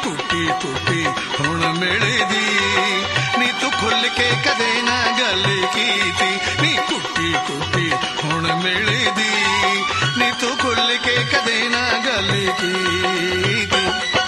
टूटी टूटी हुण मिलदी नी तू खुल के कदे ना गल कीती नी टूटी टूटी हुण मिलदी नी तू खुल के कदे ना गल कीती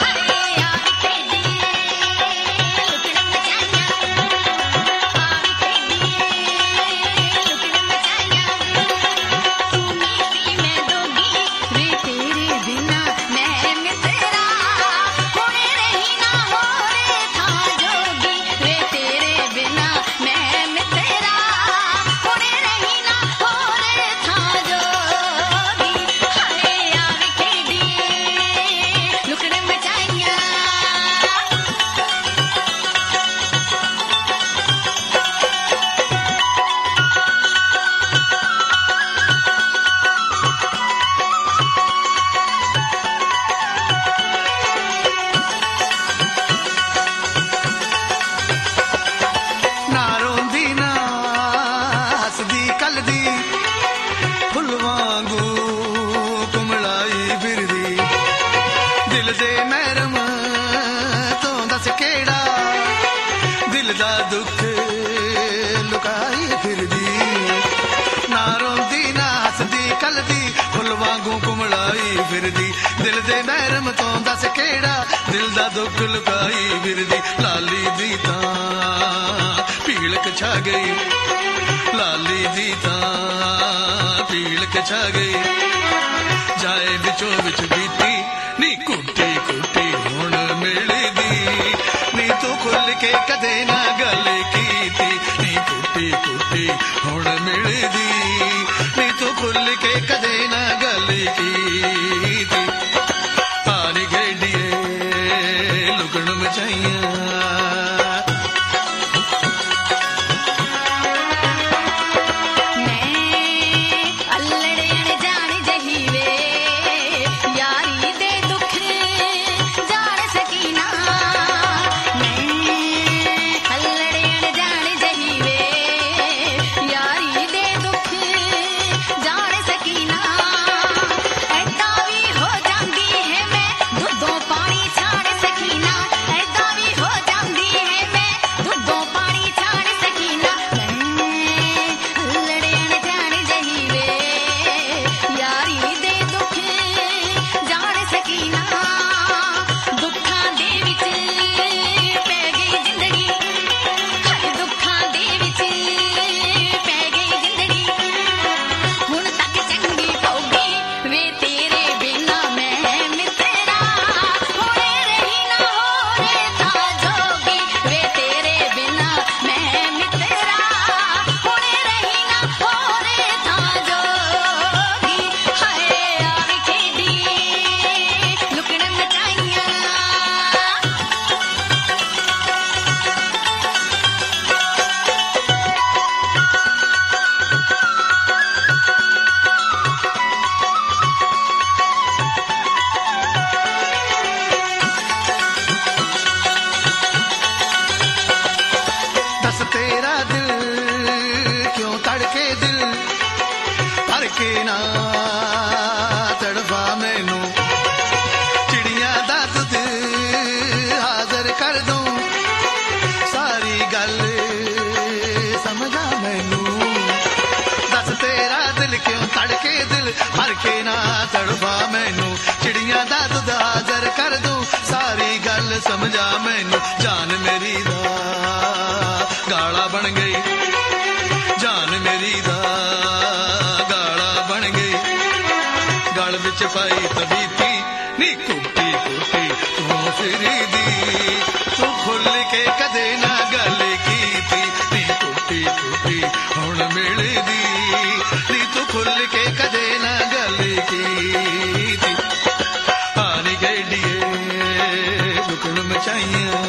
दुख लुकाई फिरदी ना रोंदी ना हसदी कलदी फुल वांगू कुमलाई फिरदी दिल दे महरम तो दस केड़ा दिल दा दुख लुकाई फिरदी लाली दी तां पीलक छा गई लाली दी तां पीलक छा गई जाए विचों विच बीती नी कुटी कुटी हुण मिलदी नी तू खुल के कदे ना गल कीती नी टूटी टूटी हुण मिलदी नी तू खुल के कदे ना गल कीती पानी गेडिए लुकण मचाइया तेरा दिल क्यों तड़के दिल भर के ना तड़फा मैनू चिड़िया दा दुध हाजर कर दूं सारी गल समझा मैनू दस तेरा दिल क्यों तड़के दिल भर के ना तड़फा मैनू चिड़िया दा दुध हाजर कर दूं सारी गल समझा मैनू जान मेरी दा गाला बन गई जान मेरी दा गाला बन गई गल विच पाई तबीती नी कुटी कुटी तू फिरदी तू खुल के कदे ना गल कीती नी कुटी कुटी हुण मिलदी नी तू खुल के कदे ना गल कीती पानी गेडिए लुकण मचाइया